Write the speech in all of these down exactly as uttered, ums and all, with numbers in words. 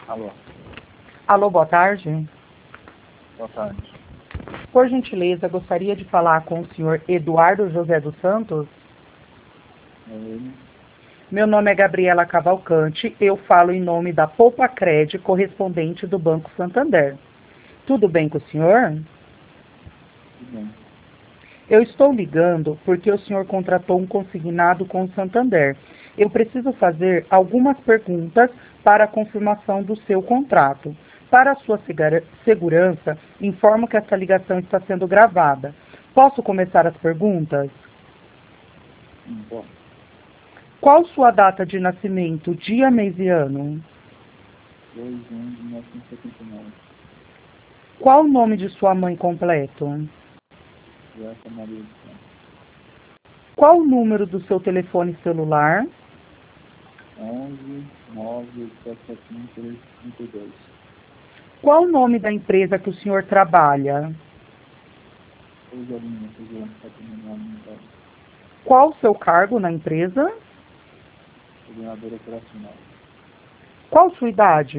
Alô, Alô, boa tarde. boa tarde. Por gentileza, gostaria de falar com o senhor Eduardo José dos Santos. É ele? Meu nome é Gabriela Cavalcante, eu falo em nome da Poupa-Cred, correspondente do Banco Santander. Tudo bem com o senhor? Tudo bem. Eu estou ligando porque o senhor contratou um consignado com o Santander. Eu preciso fazer algumas perguntas para a confirmação do seu contrato. Para a sua segura- segurança, informo que essa ligação está sendo gravada. Posso começar as perguntas? Hum, bom, Qual sua data de nascimento, dia, mês e ano? dois de um de mil novecentos e setenta e nove. Qual o nome de sua mãe completo? Joelma Maria dos Santos. Qual o número do seu telefone celular? onze, nove, sete sete um, três cinco dois. Qual o nome da empresa que o senhor trabalha? Rosalina, segurança patrimonial alimentar. Qual o seu cargo na empresa? Coordenador operacional. Qual sua idade?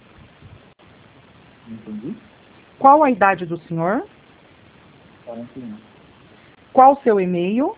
Não entendi? Qual a idade do senhor? quarenta e um. Qual o seu e-mail?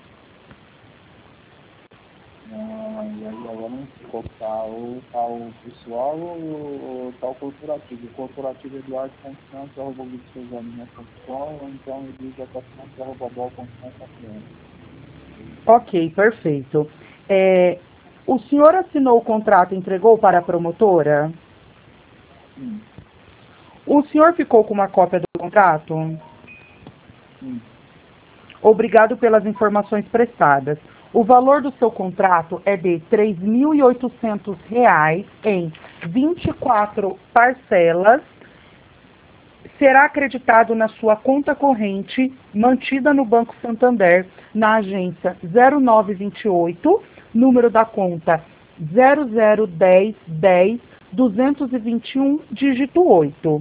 Ah, e aí agora não sei qual que tá, ou tá o pessoal ou, ou tá o corporativo. O corporativo é eduardo ponto santos arroba victorsalina ponto com ou então ediljacasantos arroba bol ponto com ponto br. Ok, perfeito. É, o senhor assinou o contrato e entregou para a promotora? Sim, O senhor ficou com uma cópia do contrato? sim. Obrigado pelas informações prestadas. O valor do seu contrato é de três mil e oitocentos reais em vinte e quatro parcelas. Será acreditado na sua conta corrente, mantida no Banco Santander, na agência zero nove dois oito, número da conta zero zero um zero um zero duzentos e vinte e um, dígito oito.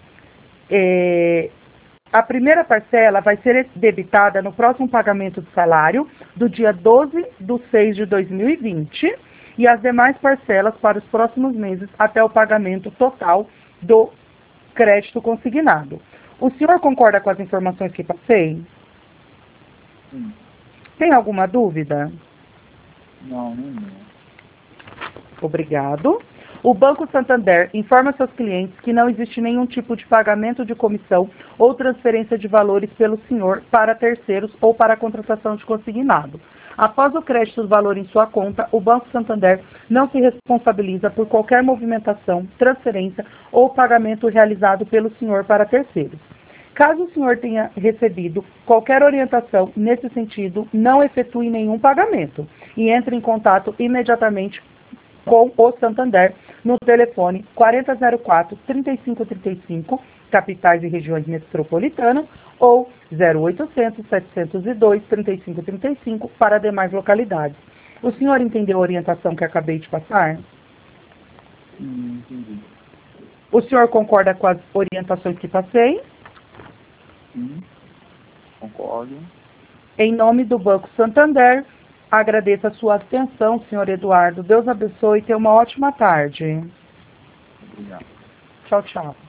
É, a primeira parcela vai ser debitada no próximo pagamento do salário, do dia doze de seis de dois mil e vinte, e as demais parcelas para os próximos meses até o pagamento total do crédito consignado. O senhor concorda com as informações que passei? Sim. Tem alguma dúvida? Não, nenhuma. Obrigado. O Banco Santander informa seus clientes que não existe nenhum tipo de pagamento de comissão ou transferência de valores pelo senhor para terceiros ou para a contratação de consignado. Após o crédito do valor em sua conta, o Banco Santander não se responsabiliza por qualquer movimentação, transferência ou pagamento realizado pelo senhor para terceiros. Caso o senhor tenha recebido qualquer orientação nesse sentido, não efetue nenhum pagamento e entre em contato imediatamente com o Santander no telefone quarenta zero quatro, trinta e cinco trinta e cinco, capitais e regiões metropolitanas, ou zero oitocentos, setecentos e dois, trinta e cinco trinta e cinco para demais localidades. O senhor entendeu a orientação que acabei de passar? Sim, entendi. O senhor concorda com as orientações que passei? Sim, concordo. Em nome do Banco Santander, agradeço a sua atenção, senhor Eduardo. Deus abençoe e tenha uma ótima tarde. Obrigado. Tchau, tchau.